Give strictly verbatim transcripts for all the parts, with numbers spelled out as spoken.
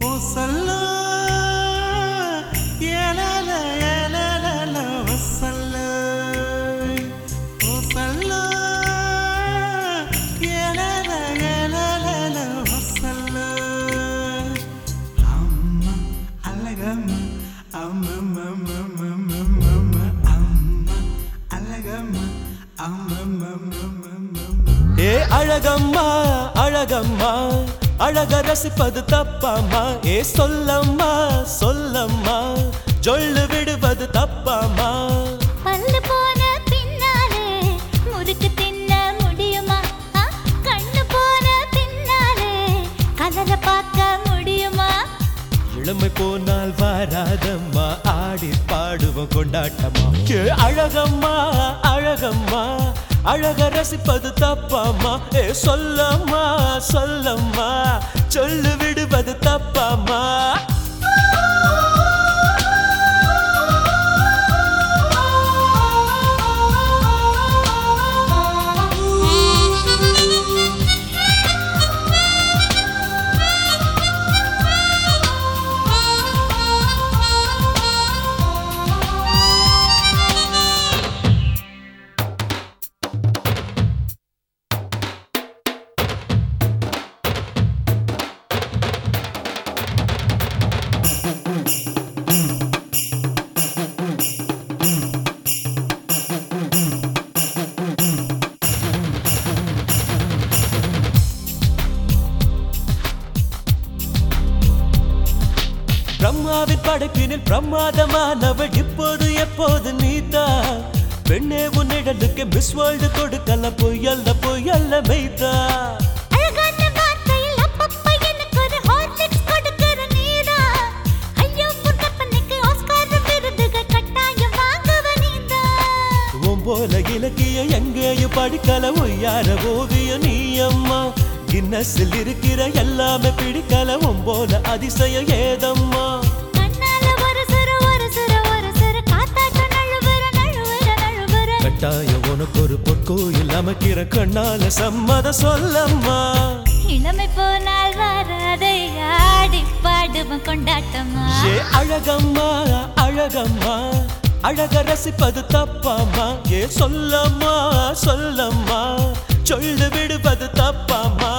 وصلنا يا لا لا يا لا لا لا وصلنا وصلنا يا لا لا يا لا لا لا وصلنا أما على جمع أما أما أما أما أما أما على جمع أما أما أما ஏ அழகம்மா அழகம்மா அழக ரசிப்பது தப்பாமா ஏ சொல்லம்மா சொல்லம்மா ஜொல்லு விடுவது தப்பாமா பல்லு போன பின்னாலே முறுக்கு தின்ன முடியுமா கண்ணு போன பின்னாலே கலர பார்க்க முடியுமா இளமை போனால் வராதம்மா ஆடி பாடுவோம் கொண்டாட்டமா ஏ அழகம்மா அழகம்மா அழக ரசிப்பது தப்பாமா ஏ சொல்லம்மா சொல்லம்மா சொல்லு விடுவது தப்பாமா பிரம்மாவின் படைப்பினில் பிரமாதமானவள் இப்போது எப்போது நீதான் பெண்ணே உன்னிடலுக்கு மிஸ் வேர்ல்டு கொடுக்கல பொய்யல்ல பொய்யல்ல மெய்தா அழகான வார்த்தையில் அப்பப்ப எனக்கு ஒரு ஹார்லிக்ஸ் கொடுக்கிற நீதா ஐயோ புட்டப்பனுக்கு ஆஸ்கார் விருதுகள் கட்டாயம் வாங்குவ நீதா உன் போல இலக்கியம் எங்கேயும் படிக்கல ஒய்யார ஓவியம் நீ அம்மா கின்னஸில் இருக்கிற எல்லாமே பிடிக்கல உன் போல அதிசயம் ஏதம்மா கண்ணால ஒரு சிறு ஒரு சிறு ஒரு சிறு காத்தாட்ட நழுவுற நழுவுற நழுவுற கட்டாயம் உனக்கு ஒரு பொற்கோயில் அமைக்கிற கண்ணால சம்மத சொல்லம்மா இளமை போனால் வராதை ஆடி பாடுவோம் கொண்டாட்டமா ஏ அழகம்மா அழகம்மா அழக ரசிப்பது தப்பாமா ஏ சொல்லம்மா சொல்லம்மா சொல்லு விடுவது தப்பாமா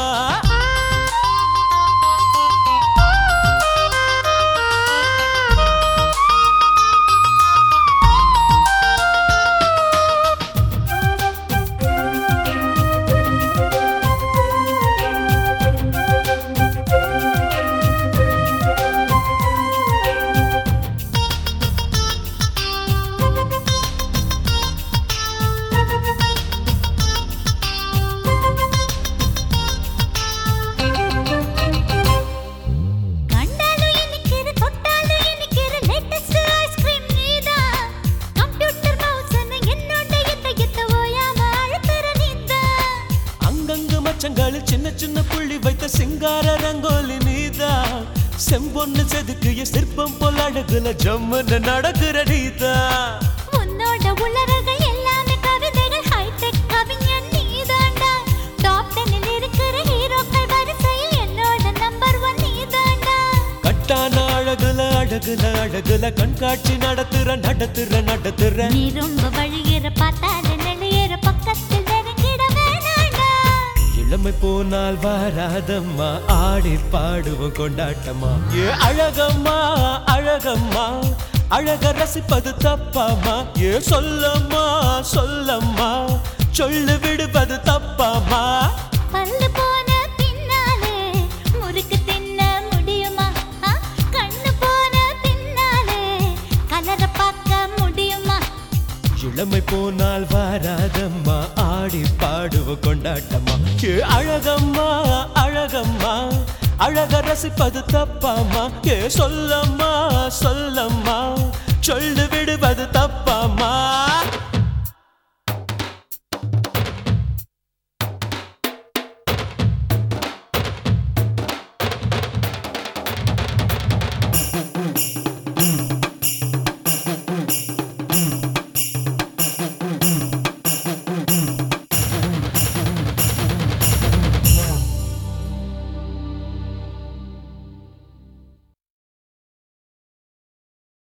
சின்ன சின்ன புள்ளி வைத்த சிங்கார ரங்கோலி நீதா செம்பொன்னு செதுக்கிய சிற்பம் போல அழகுல ஜம்முன்னு நடக்கிற நீதா உன்னோட உலர்கள் எல்லாமே கவிதைகள் ஹைடெக் கவிஞன் நீதாண்டா டாப் டென்னில் இருக்கிற ஹீரோக்கள் வரிசையில் என்னோட நம்பர் ஒன் நீதாண்டா கட்டான அழகுல அழகுல அழகுல கண்காட்சி நடத்துற நடத்துற நடத்துற நீ ரொம்ப வழியிற பார்த்தால நெளியிற பக்கத்தில் நெருங்கிட வேணாண்டா இளமை போனால் வராதம்மா ஆடி பாடுவோம் கொண்டாட்டமா ஏ அழகம்மா அழகம்மா அழக ரசிப்பது தப்பாமா ஏ சொல்லம்மா சொல்லம்மா சொல்லு விடுவது தப்பாமா பல்லு போன பின்னாலே முறுக்கு தின்ன முடியுமா கண்ணு போன பின்னாலே கலர பார்க்க முடியுமா இளமை போனால் வராதம்மா ஆடி பாடுவோம் கொண்டாட்டமா ஏ அழகம்மா அழகம்மா அழக ரசிப்பது தப்பாமா ஏ சொல்லம்மா சொல்லம்மா சொல்லு விடுவது தப்பாமா